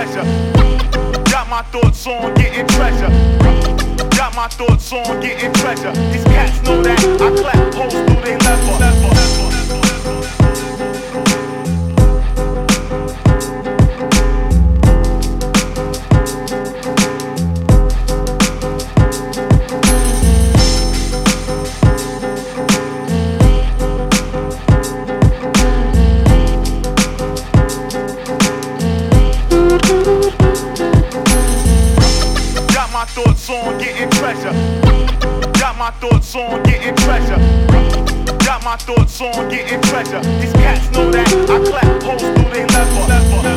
treasure. Got my thoughts on getting treasure. Got my thoughts on getting treasure. These cats know that I clap hoes through they leather. Thoughts on getting treasure. Got my thoughts on getting treasure. Got my thoughts on getting treasure. These cats know that I clap hoes through they leather.